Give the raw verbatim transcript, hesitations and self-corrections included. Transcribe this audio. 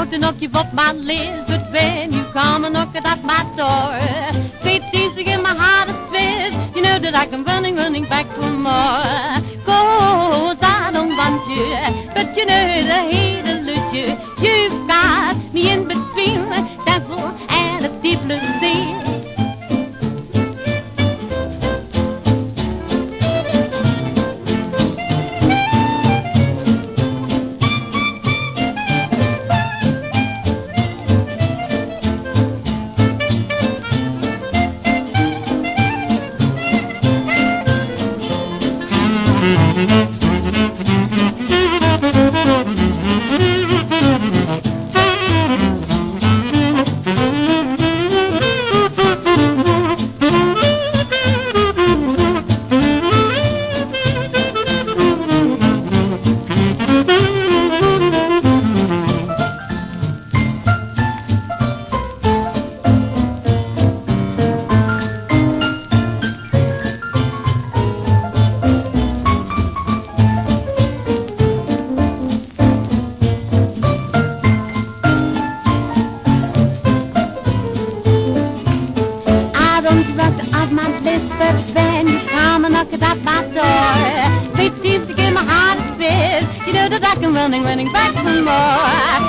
want to knock you off my list, but when you come and knock at my door, fate seems to give my heart a twist. You know that I come running, running back for more. 'Cause I don't want you, but you know that I hate to lose you. You've got me in between the devil and the deep blue sea. Running, running back for more.